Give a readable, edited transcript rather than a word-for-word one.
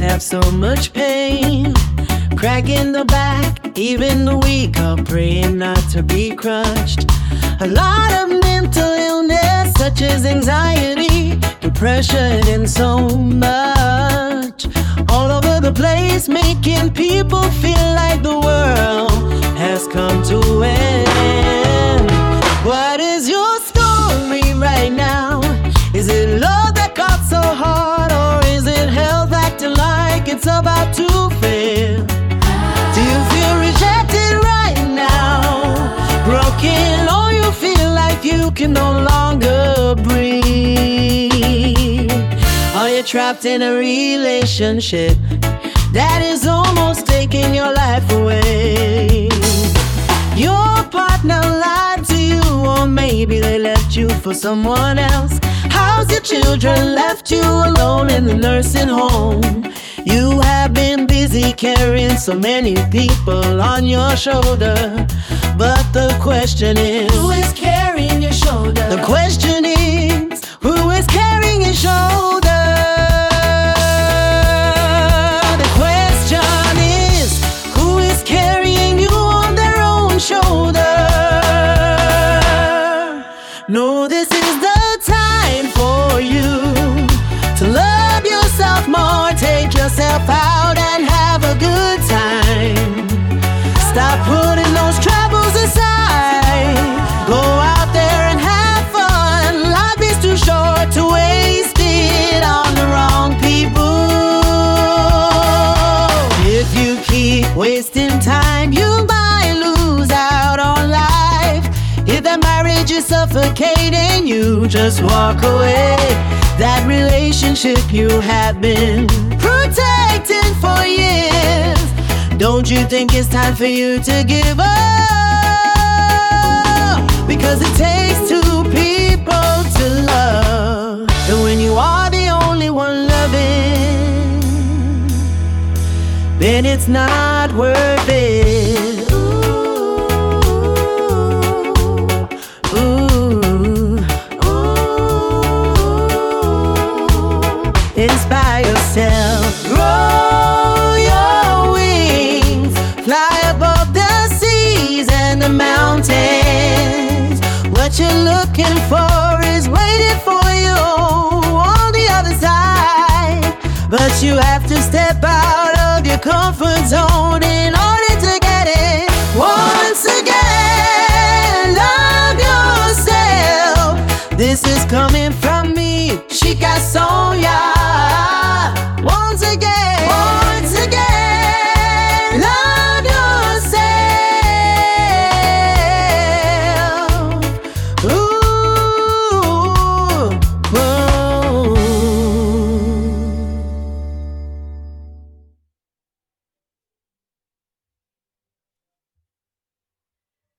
have so much pain, crack in the back, even the weak are praying not to be crushed. A lot of mental illness such as anxiety, depression and so much, all over the place, making people feel like the world has come to an end. What is your story right now? Is it love that got so hard, or is it health acting like it's about to fail? Do you feel rejected right now? Broken, or you feel like you can no longer breathe? Are you trapped in a relationship that is almost taking your life away? Your partner lied to you, or maybe they left you for someone else. How's your children left you alone in the nursing home? You have been busy carrying so many people on your shoulder, but the question is, who is carrying your shoulder? The question is, who is carrying your shoulder? The question is, who is carrying you on their own shoulder? No, this is the time for you to love yourself more, take yourself out and have a good time. Stop putting those troubles aside, go out there and have fun. Life is too short to waste it on the wrong people. If you keep wasting time, you might lose out on life. If that marriage is suffocating you, just walk away. That relationship you have been protecting for years, don't you think it's time for you to give up? Because it takes two people to love, and when you are the only one loving, then it's not worth it. Inspire yourself, grow your wings, fly above the seas and the mountains. What you're looking for is waiting for you on the other side, but you have to step out of your comfort zone in order